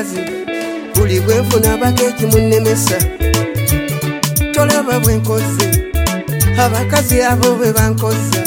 abakazi buli bwenfuna bakeeki munnemesa tolaba bwenkoze abakazi abo bwe bankoza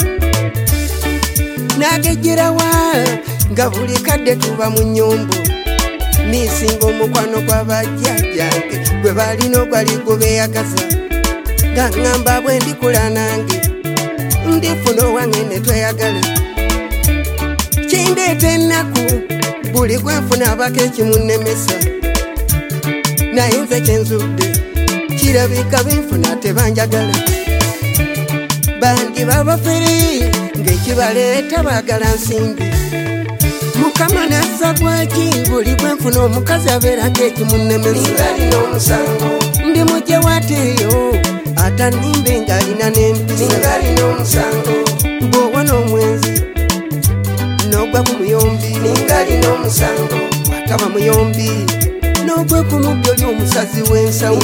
nagejjerawa nga buli kadde tuba mu nnyombo nisinga omukwano gw'abajjajjange gwe balina ogwali gubeeyagaza nga ŋŋamba bwe ndikula nange ndifuna owange ne tweyagala kindeeta ennaku buli gwenfuna abakeeki munnemesa naye nze kyenzudde kirabika benfuna tebanjagala bandi babafere ng'ekibaleeta baagala nsimbi mukama nazza gwaki buli gwenfuna omukazi abeera keeki munnemesa ndi mujje wateeyo atanimbe ng'alina n'empisa bw'owona omwenzi n'ogwa ku muyombi wataba muyombi n'ogwe ku muddo ly'omusazi w'ensawo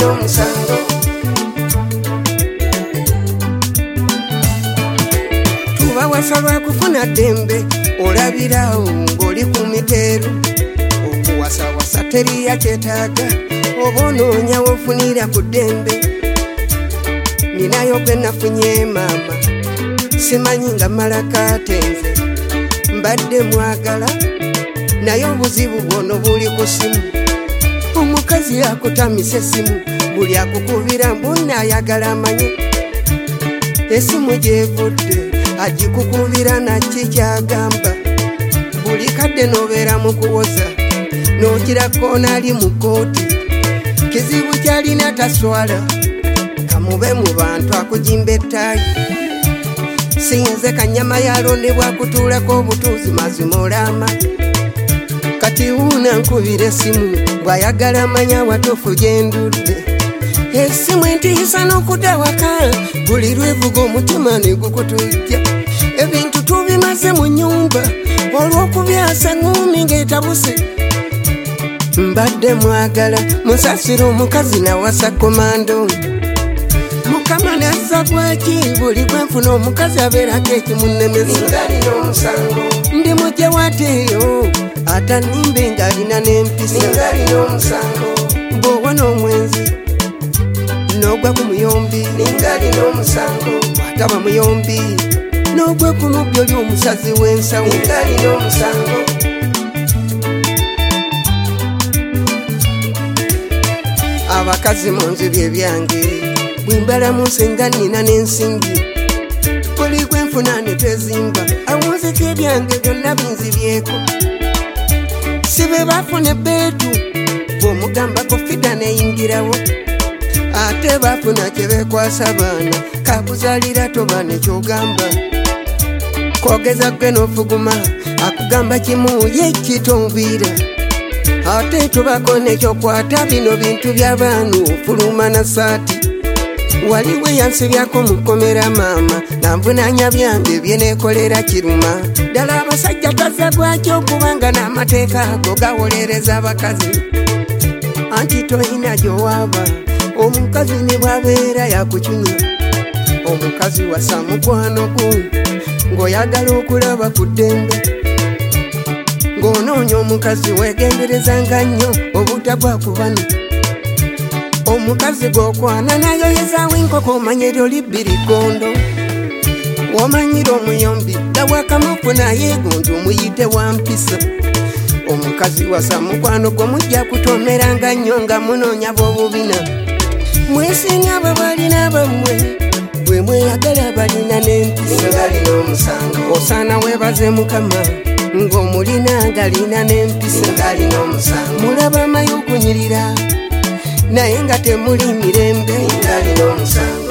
tuba wasalwa kufuna ddembe olabirawo ng'oli ku miteeru okuwasawasa teriya kyetaaga oba onoonya wofunira ku ddembe ninayo gwe nafunye maama simanyi nga malakaatenze mbadde mwagala naye obuzibu bwono buli ku simu omukazi akutamisa essimu buli akukubira mbunne ayagala amanye essimu gyevudde agikukubira naki kyagamba buli kadde n'obeera mu kuwoza n'okirako n'ali mu kooti kizibu kyalina taswala kamube mu bantu akujimba ettaayi sinze kanyama yalondebwa kutuulako obutuuzi mazima olama kati wuuna nkubira essimu bw'ayagala amanya watuufu gye ndudde essimu entiisa n'okudda waka buli lwevuga omutima ne gukutujja ebintu tubimaze mu nnyumba olw'okubyasa ngumi ng'etabuse mbadde mwagala musasira omukazi nawasa komando mukama nazza gwaki buli gwenfuna omukazi abeera keeki munnemesa ndi mujje wateeyo atanimbe ng'alina n'empisa bw'owona omwenzi n'ogwa ku muyombi wataba muyombi n'ogwe ku mubbyo ly'omusazi w'ensawo abakazi mu nzu bye byange bwimbala mu nsenga nina n'ensimbi buli gwenfuna ne twezimba awunziko ebyange byonna binzibyeko si be bafuna ebbeetu bw'omugambako fida neyingirawo ate bafuna kye beekwasa baana kakuzaalira toba nekyogamba kwogeza gwe n'ofuguma akugamba kimu ye kitonviira ate tubako nekyokwata bino bintu by'abaana ofuluma na saati waliwe yansibyako mukomera maama nanvunanya byange byeneekolera kiruma ddala abasajja tazza gwaki okubanga n'amateeka ago gawolereza abakazi anti toyina gyowaaba omukazi ne bwabeera yakucunya omukazi wasa mukwano gwo ng'oyagala okulaba ku ddembe ng'onoonya omukazi weegenderezanga nnyo obutagwa ku bano omukazi gw'okwana nayoyezaawo enkoko omanye lyoli bbirigondo womanyira omuyombi gabwakamufu naye gundi omuyite wampisa omukazi wasa mukwano gwo mujja kutomeranga nnyo nga munoonya bw'obubina mwesinga abo balina bammwe bwe mweyagala balina n'empisa osaana weebaze mukama ng'omulina ng'alina n'empisa mulaba amayi okunyirira naye nga temuli mirembe